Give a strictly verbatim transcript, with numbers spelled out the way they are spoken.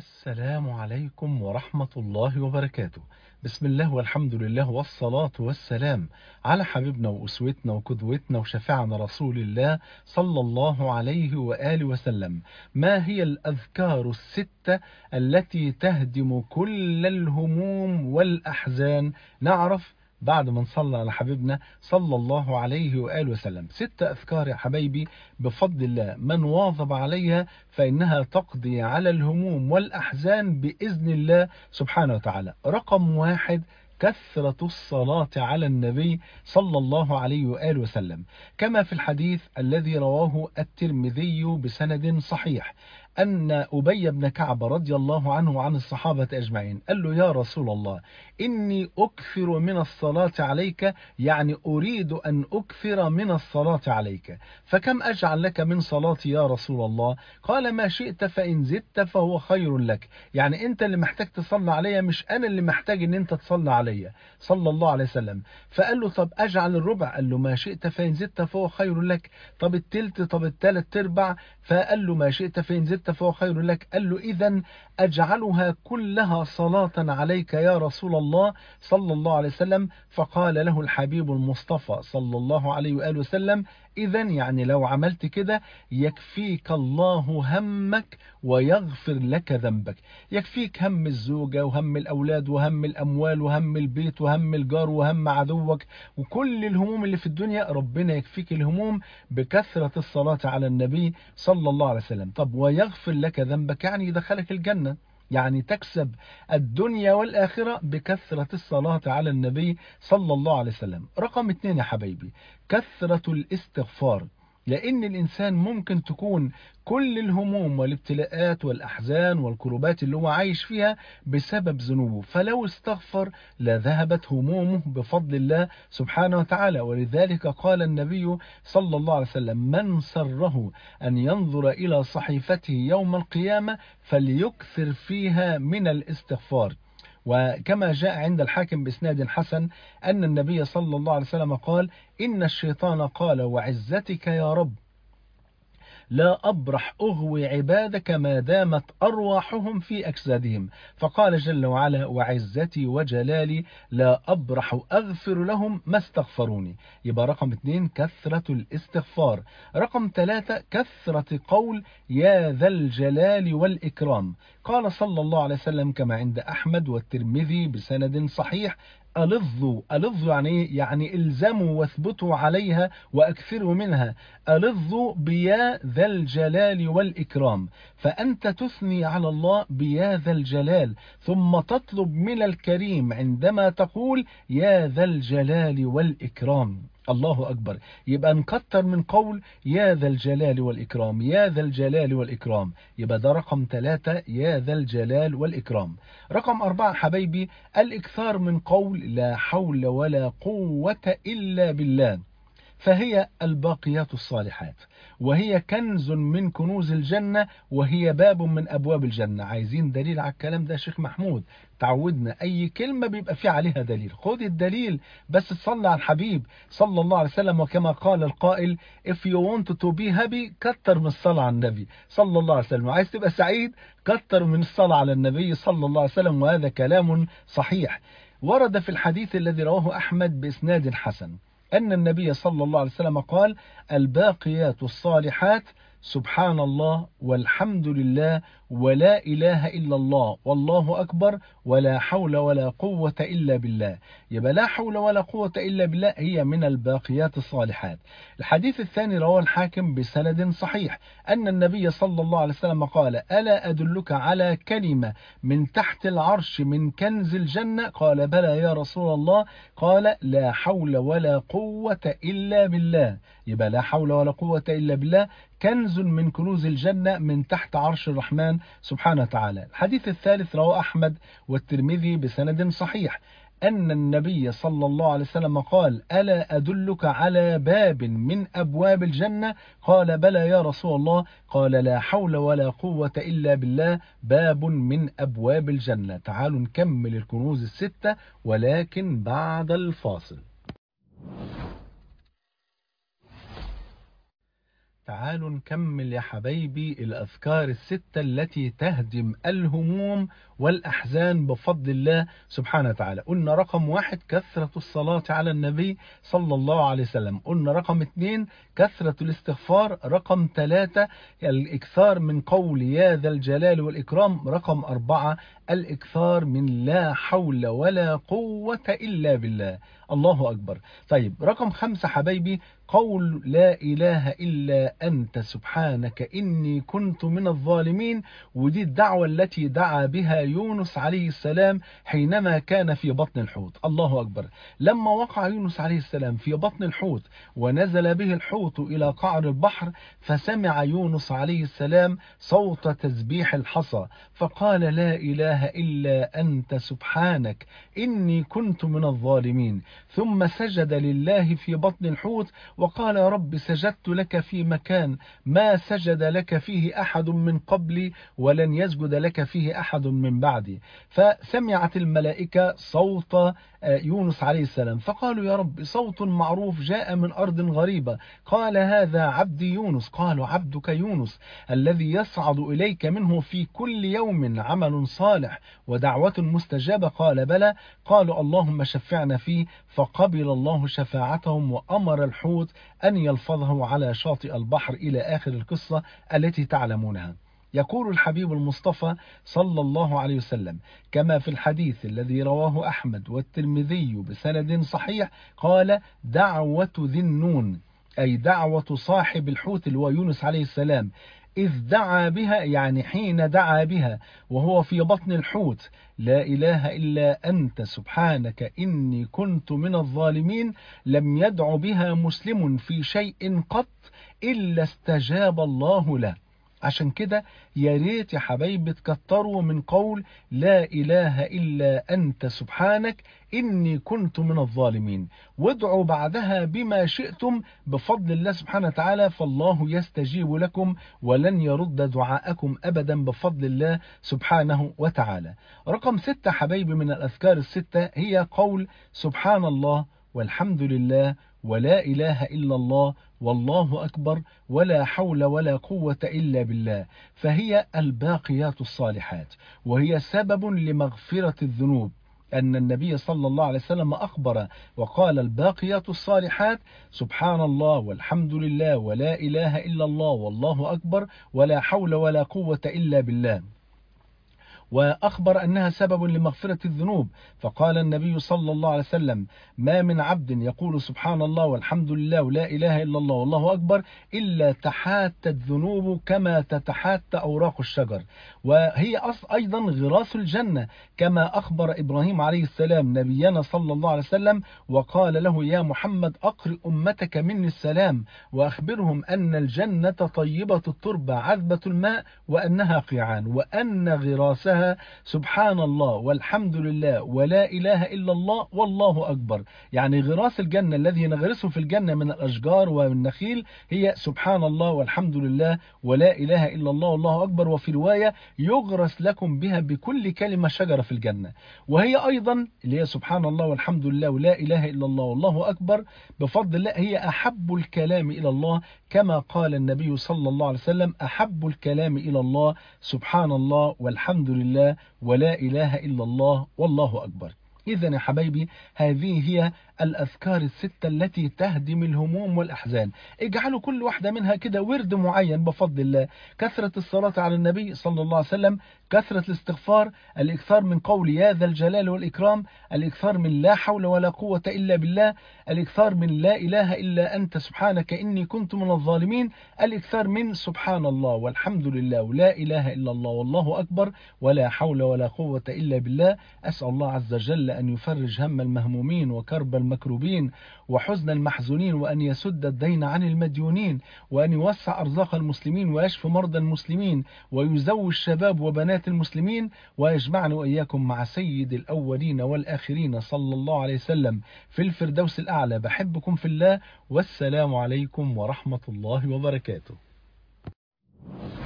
السلام عليكم ورحمة الله وبركاته. بسم الله والحمد لله والصلاة والسلام على حبيبنا وأسوتنا وقدوتنا وشفيعنا رسول الله صلى الله عليه وآله وسلم. ما هي الأذكار الستة التي تهدم كل الهموم والأحزان؟ نعرف بعد ما نصلى على حبيبنا صلى الله عليه وآله وسلم. ست أذكار يا حبايبي بفضل الله من واظب عليها فإنها تقضي على الهموم والأحزان بإذن الله سبحانه وتعالى. رقم واحد: كثرة الصلاة على النبي صلى الله عليه وآله وسلم، كما في الحديث الذي رواه الترمذي بسند صحيح أن أبي بن كعب رضي الله عنه وعن الصحابة أجمعين قال له: يا رسول الله، إني أكثر من الصلاة عليك، يعني أريد أن أكثر من الصلاة عليك، فكم أجعل لك من صلاتي يا رسول الله؟ قال: ما شئت، فإن زدت فهو خير لك. يعني أنت اللي محتاج تصلي عليا، مش أنا اللي محتاج أن أنت تصلي عليا صلى الله عليه وسلم. فقال له: طب أجعل الربع؟ قال له: ما شئت، فإن زدت فهو خير لك. طب التلت؟ طب التلت ارباع؟ فقال له: ما شئت، فإن زدت فهو خير لك. قال له: إذن أجعلها كلها صلاة عليك يا رسول الله صلى الله عليه وسلم. فقال له الحبيب المصطفى صلى الله عليه وآله وسلم: إذن يعني لو عملت كده يكفيك الله همك ويغفر لك ذنبك. يكفيك هم الزوجة وهم الأولاد وهم الأموال وهم البيت وهم الجار وهم عدوك وكل الهموم اللي في الدنيا، ربنا يكفيك الهموم بكثرة الصلاة على النبي صلى الله عليه وسلم. طب ويغفر لك ذنبك يعني يدخلك الجنة، يعني تكسب الدنيا والآخرة بكثرة الصلاة على النبي صلى الله عليه وسلم. رقم اتنين يا حبايبي: كثرة الاستغفار، لأن الإنسان ممكن تكون كل الهموم والابتلاءات والأحزان والكروبات اللي هو عايش فيها بسبب ذنوبه، فلو استغفر لذهبت همومه بفضل الله سبحانه وتعالى. ولذلك قال النبي صلى الله عليه وسلم: من سره أن ينظر إلى صحيفته يوم القيامة فليكثر فيها من الاستغفار. وكما جاء عند الحاكم بإسناد حسن أن النبي صلى الله عليه وسلم قال: إن الشيطان قال: وعزتك يا رب لا أبرح أغوي عبادك ما دامت أرواحهم في أجسادهم. فقال جل وعلا: وعزتي وجلالي لا أبرح أغفر لهم ما استغفروني. يبقى رقم اثنين كثرة الاستغفار. رقم ثلاثة كثرة قول يا ذا الجلال والإكرام. قال صلى الله عليه وسلم كما عند أحمد والترمذي بسند صحيح: ألظوا. ألظوا يعني إيه؟ يعني الزموا واثبتوا عليها وأكثروا منها. ألظوا بيا ذا الجلال والإكرام، فأنت تثني على الله بيا ذا الجلال ثم تطلب من الكريم عندما تقول يا ذا الجلال والإكرام. الله أكبر. يبقى نكتر من قول يا ذا الجلال والإكرام، يا ذا الجلال والإكرام. يبقى ده رقم ثلاثة، يا ذا الجلال والإكرام. رقم أربعة حبايبي: الإكثار من قول لا حول ولا قوة إلا بالله، فهي الباقيات الصالحات، وهي كنز من كنوز الجنة، وهي باب من أبواب الجنة. عايزين دليل على الكلام ده يا شيخ محمود؟ تعودنا أي كلمة بيبقى في عليها دليل، خد الدليل بس تصلي على الحبيب صلى الله عليه وسلم. وكما قال القائل: if you want to be happy كتر من الصلاة على النبي صلى الله عليه وسلم. عايز تبقى سعيد كتر من الصلاة على النبي صلى الله عليه وسلم، وهذا كلام صحيح. ورد في الحديث الذي رواه أحمد بإسناد حسن أن النبي صلى الله عليه وسلم قال: الباقيات الصالحات سبحان الله والحمد لله ولا إله إلا الله والله أكبر ولا حول ولا قوة إلا بالله. يبقى لا حول ولا قوة إلا بالله هي من الباقيات الصالحات. الحديث الثاني رواه الحاكم بسند صحيح أن النبي صلى الله عليه وسلم قال: ألا أدلك على كلمة من تحت العرش من كنز الجنة؟ قال: بلى يا رسول الله. قال: لا حول ولا قوة إلا بالله. يبقى لا حول ولا قوة إلا بالله كنز من كنوز الجنة من تحت عرش الرحمن سبحانه وتعالى. الحديث الثالث رواه أحمد والترمذي بسند صحيح أن النبي صلى الله عليه وسلم قال: ألا أدلك على باب من أبواب الجنة؟ قال: بلى يا رسول الله. قال: لا حول ولا قوة إلا بالله باب من أبواب الجنة. تعالوا نكمل الكنوز الستة ولكن بعد الفاصل. تعالوا نكمل يا حبايبي الأذكار الستة التي تهدم الهموم والأحزان بفضل الله سبحانه وتعالى. قلنا رقم واحد كثرة الصلاة على النبي صلى الله عليه وسلم. قلنا رقم اتنين كثرة الاستغفار. رقم ثلاثة الإكثار من قول يا ذا الجلال والإكرام. رقم أربعة الإكثار من لا حول ولا قوة إلا بالله. الله أكبر. طيب رقم خمسة حبايبي قول لا إله إلا أنت سبحانك إني كنت من الظالمين. ودي الدعوة التي دعا بها يونس عليه السلام حينما كان في بطن الحوت. الله أكبر. لما وقع يونس عليه السلام في بطن الحوت ونزل به الحوت إلى قعر البحر، فسمع يونس عليه السلام صوت تسبيح الحصى، فقال لا إله إلا أنت سبحانك إني كنت من الظالمين. ثم سجد لله في بطن الحوت وقال يا رب سجدت لك في مكان ما سجد لك فيه أحد من قبلي ولن يسجد لك فيه أحد من بعدي. فسمعت الملائكة صوت يونس عليه السلام فقالوا يا رب صوت معروف جاء من أرض غريبة. قال هذا عبدي يونس. قالوا عبدك يونس الذي يصعد إليك منه في كل يوم عمل صالح ودعوة مستجابة. قال بلى. قالوا اللهم شفعنا فيه. فقبل الله شفاعتهم وأمر الحوت أن يلفظه على شاطئ البحر إلى آخر القصة التي تعلمونها. يقول الحبيب المصطفى صلى الله عليه وسلم كما في الحديث الذي رواه أحمد والترمذي بسند صحيح قال دعوة ذي النون، أي دعوة صاحب الحوت اللي هو يونس عليه السلام، إذ دعا بها يعني حين دعا بها وهو في بطن الحوت لا إله إلا أنت سبحانك إني كنت من الظالمين، لم يدع بها مسلم في شيء قط إلا استجاب الله له. عشان كده يا ريت يا حبايبي تكتروا من قول لا إله إلا أنت سبحانك إني كنت من الظالمين، وادعوا بعدها بما شئتم بفضل الله سبحانه وتعالى، فالله يستجيب لكم ولن يرد دعاءكم أبدا بفضل الله سبحانه وتعالى. رقم ستة حبايبي من الأذكار الستة هي قول سبحان الله والحمد لله ولا إله إلا الله والله أكبر ولا حول ولا قوة إلا بالله. فهي الباقيات الصالحات، وهي سبب لمغفرة الذنوب. أن النبي صلى الله عليه وسلم أخبر وقال الباقيات الصالحات سبحان الله والحمد لله ولا إله إلا الله والله أكبر ولا حول ولا قوة إلا بالله، وأخبر أنها سبب لمغفرة الذنوب. فقال النبي صلى الله عليه وسلم ما من عبد يقول سبحان الله والحمد لله ولا إله إلا الله والله أكبر إلا تحاتت ذنوبه كما تتحات أوراق الشجر. وهي أيضا غراس الجنة كما أخبر إبراهيم عليه السلام نبينا صلى الله عليه وسلم وقال له يا محمد أقرئ أمتك مني السلام وأخبرهم أن الجنة طيبة التربة عذبة الماء وأنها قيعان وأن غراسها سبحان الله والحمد لله ولا إله إلا الله والله أكبر. يعني غراس الجنة الذي نغرسه في الجنة من الأشجار والنخيل هي سبحان الله والحمد لله ولا إله إلا الله والله أكبر. وفي رواية يغرس لكم بها بكل كلمة شجرة في الجنة. وهي أيضا اللي هي سبحان الله والحمد لله ولا إله إلا الله والله أكبر بفضل الله هي أحب الكلام إلى الله كما قال النبي صلى الله عليه وسلم أحب الكلام إلى الله سبحان الله والحمد لله ولا إله إلا الله والله أكبر. إذا يا حبايبي هذه هي الأذكار الستة التي تهدم الهموم والأحزان. اجعلوا كل واحدة منها كده ورد معين بفضل الله. كثرة الصلاة على النبي صلى الله عليه وسلم، كثرة الاستغفار، الإكثار من قول يا ذا الجلال والإكرام، الإكثار من لا حول ولا قوة إلا بالله، الإكثار من لا إله إلا أنت سبحانك إني كنت من الظالمين، الإكثار من سبحان الله والحمد لله ولا إله إلا الله والله أكبر ولا حول ولا قوة إلا بالله. أسأل الله عز وجل أن يفرج هم المهمومين وكرب المكروبين وحزن المحزونين وأن يسد الدين عن المديونين وأن يوسع أرزاق المسلمين ويشفي مرضى المسلمين ويزوج الشباب وبنات المسلمين ويجمعنا وإياكم مع سيد الأولين والآخرين صلى الله عليه وسلم في الفردوس الأعلى. بحبكم في الله والسلام عليكم ورحمة الله وبركاته.